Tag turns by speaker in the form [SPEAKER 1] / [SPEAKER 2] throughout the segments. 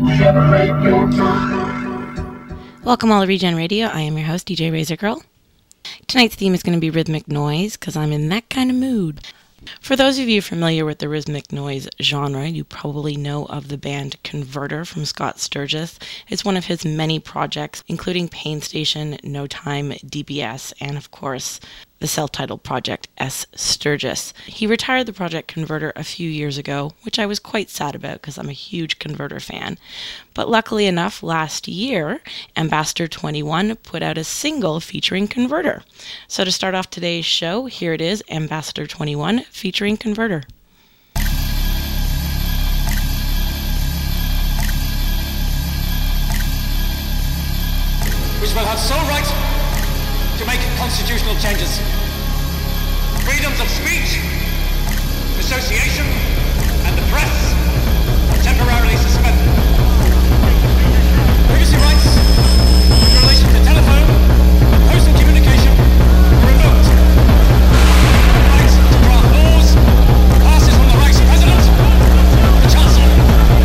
[SPEAKER 1] Welcome all to Regen Radio. I am your host, DJ Razor Girl. Tonight's theme is going to be rhythmic noise because I'm in that kind of mood. For those of you familiar with the rhythmic noise genre, you probably know of the band Converter from Scott Sturgis. It's one of his many projects, including Pain Station, No Time, DBS, and of course, the self-titled project S. Sturgis. He retired the project Converter a few years ago, which I was quite sad about because I'm a huge Converter fan. But luckily enough, last year, Ambassador 21 put out a single featuring Converter. So to start off today's show, here it is, Ambassador 21 featuring Converter.
[SPEAKER 2] Which will have sole right to make constitutional changes. Freedoms of speech, association, and the press are temporarily suspended. Privacy rights in relation to telephone and postal communication are revoked. The right to draft laws passes from the Vice President to the Chancellor.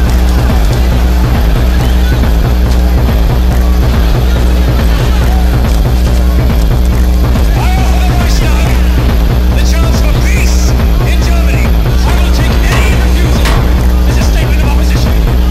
[SPEAKER 2] The chance for peace in Germany. I will take any refusal as a statement of opposition.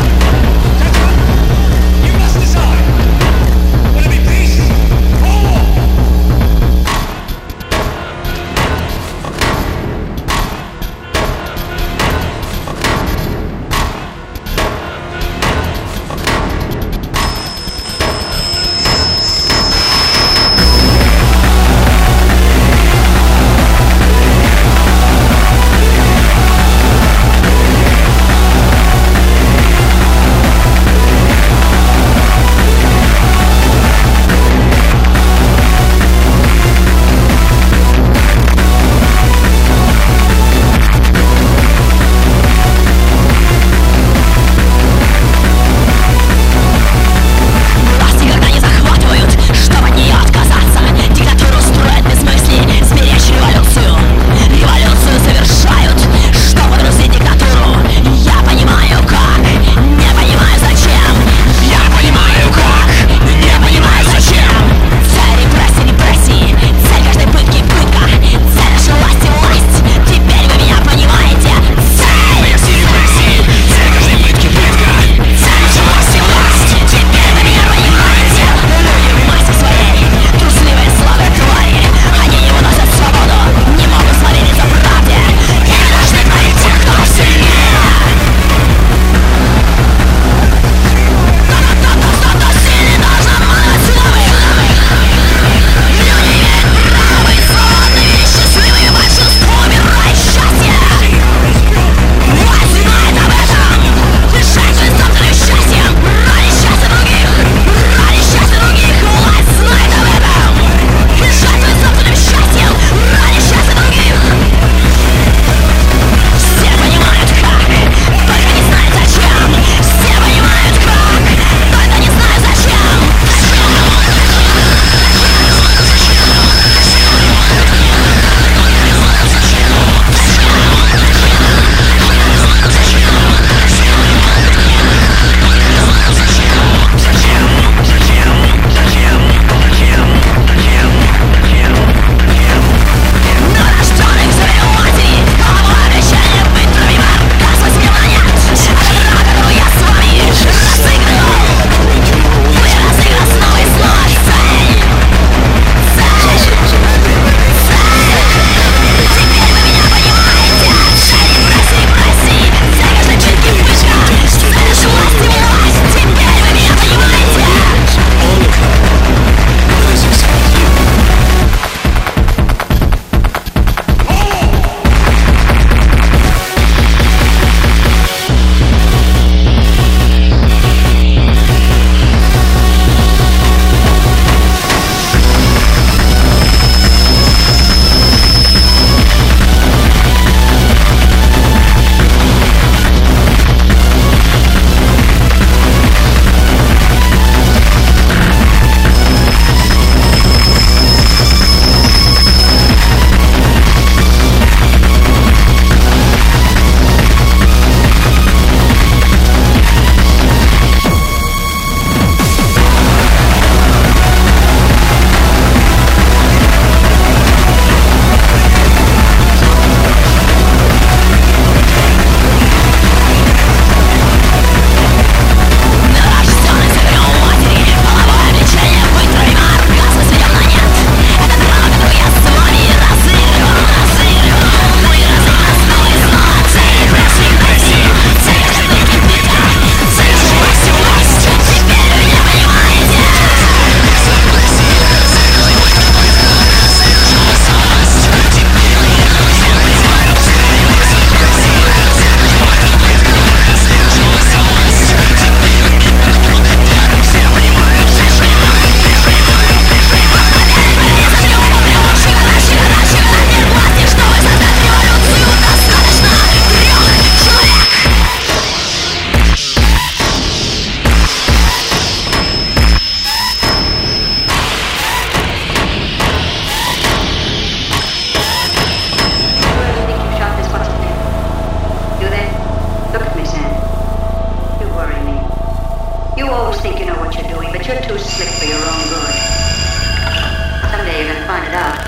[SPEAKER 3] think you know what you're doing, but you're too slick for your own good. Someday you're gonna find it out.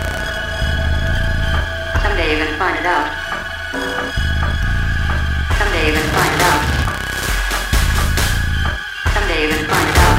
[SPEAKER 3] Someday you're gonna find it out. Someday you're gonna find it out. Someday you're gonna find it out.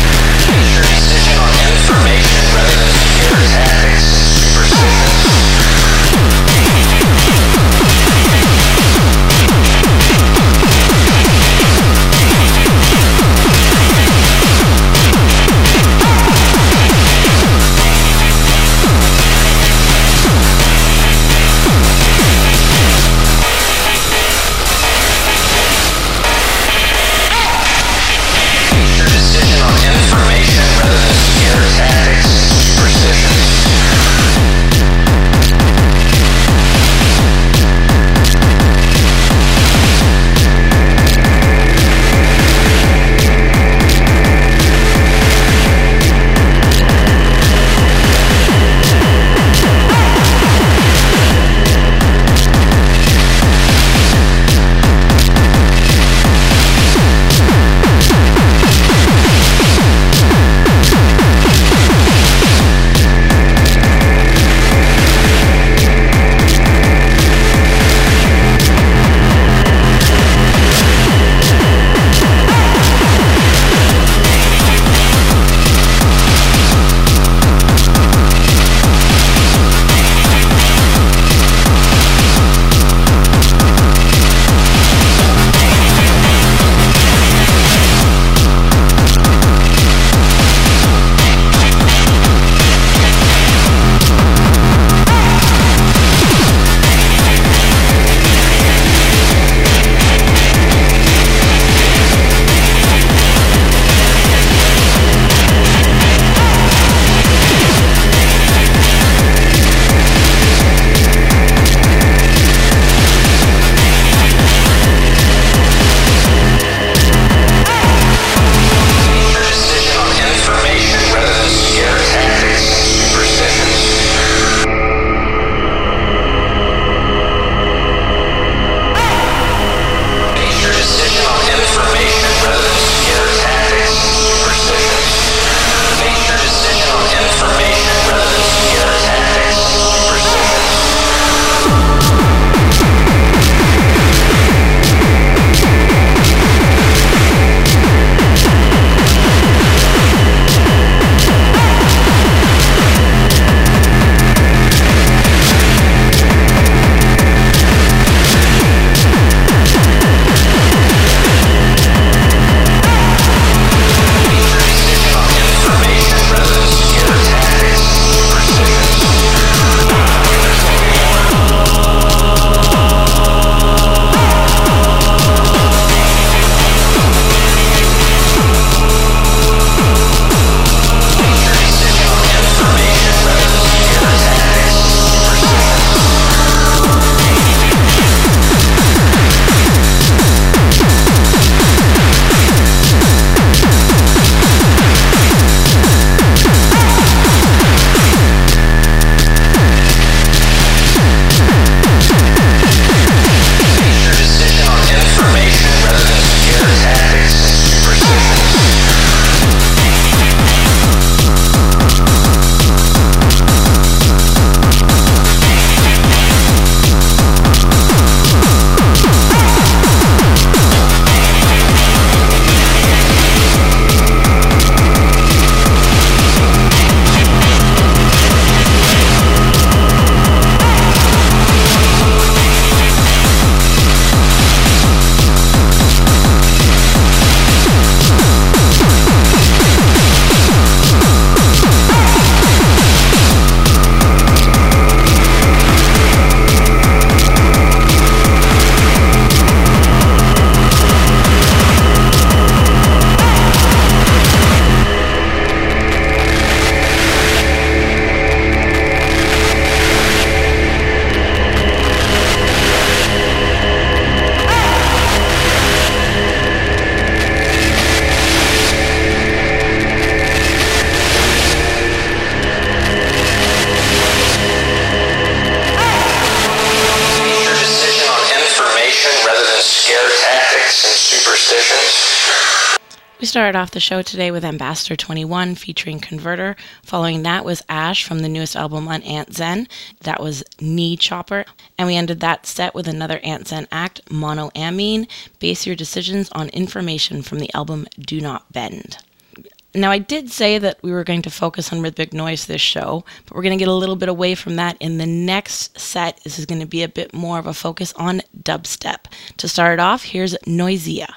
[SPEAKER 4] Information rather than scare tactics and superstitions.
[SPEAKER 1] We started off the show today with Ambassador 21 featuring Converter. Following that was Ash from the newest album on Ant Zen. That was Knee Chopper. And we ended that set with another Ant Zen act, Mono Amine. Base your decisions on information from the album Do Not Bend. Now, I did say that we were going to focus on rhythmic noise this show, but we're going to get a little bit away from that in the next set. This is going to be a bit more of a focus on dubstep. To start off, here's Noisia.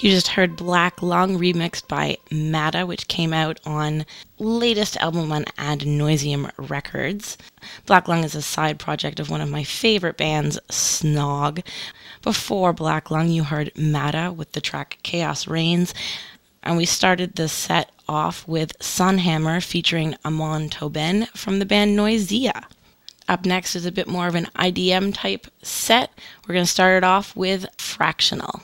[SPEAKER 1] You just heard Black Lung remixed by Mata, which came out on latest album on Ad Nauseam Records. Black Lung is a side project of one of my favorite bands, Snog. Before Black Lung, you heard Mata with the track Chaos Reigns. And we started the set off with Sunhammer featuring Amon Tobin from the band Noisia. Up next is a bit more of an IDM type set. We're going to start it off with Fractional.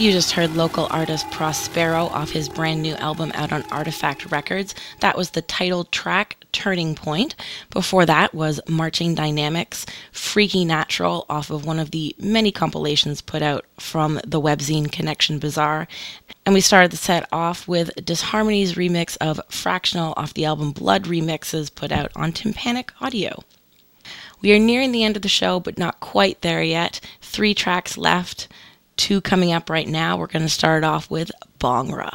[SPEAKER 1] You just heard local artist Prospero off his brand new album out on Artifact Records. That was the title track, Turning Point. Before that was Marching Dynamics, Freaky Natural, off of one of the many compilations put out from the webzine Connection Bazaar. And we started the set off with Disharmony's remix of Fractional off the album Blood Remixes put out on Tympanic Audio. We are nearing the end of the show, but not quite there yet. 3 tracks left. 2 coming up right now. We're going to start off with Bhangra.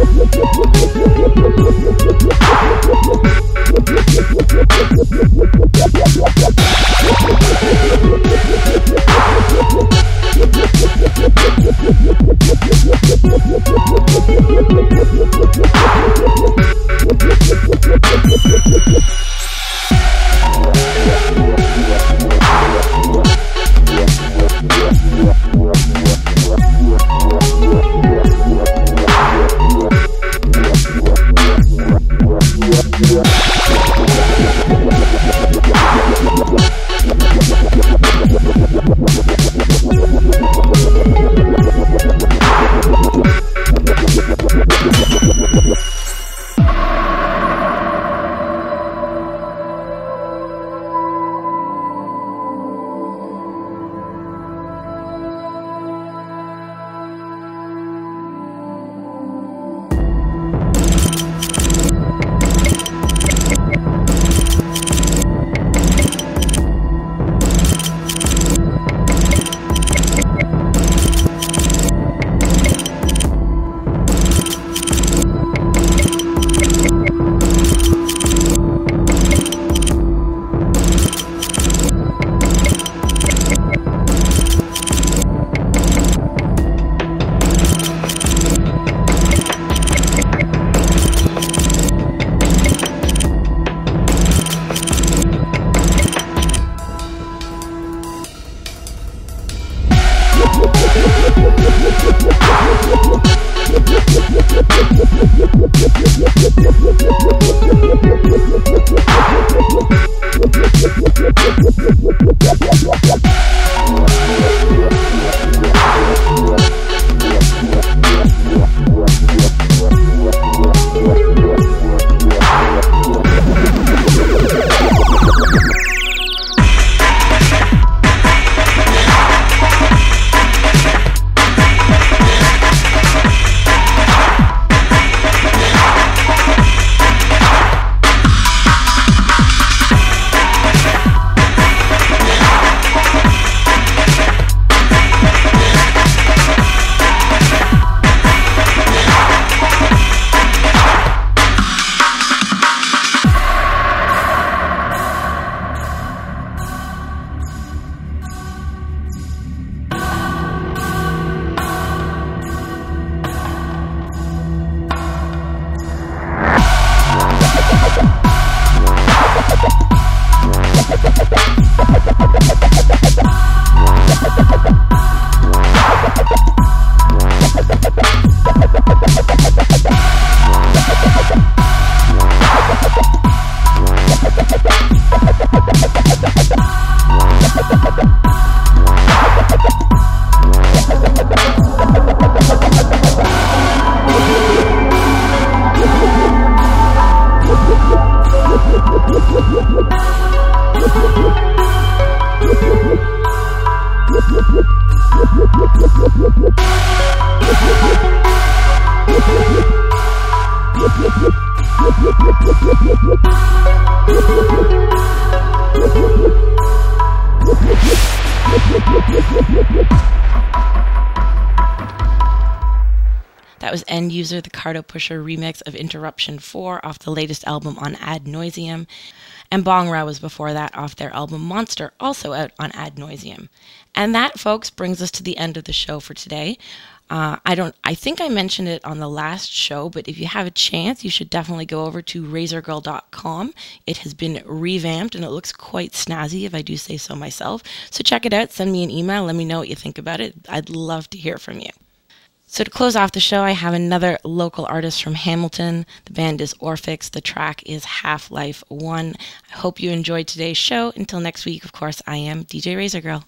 [SPEAKER 1] That was End User, the Cardo Pusher remix of Interruption 4 off the latest album on Ad Nauseam. And Bong Ra was before that off their album Monster, also out on Ad Nauseam. And that, folks, brings us to the end of the show for today. I think I mentioned it on the last show, but if you have a chance, you should definitely go over to razorgirl.com. It has been revamped and it looks quite snazzy, if I do say so myself. So check it out, send me an email, let me know what you think about it. I'd love to hear from you. So to close off the show, I have another local artist from Hamilton. The band is Orphix. The track is Half-Life 1. I hope you enjoyed today's show. Until next week, of course, I am DJ Razor Girl.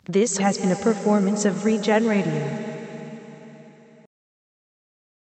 [SPEAKER 4] This has been a performance of Regen Radio.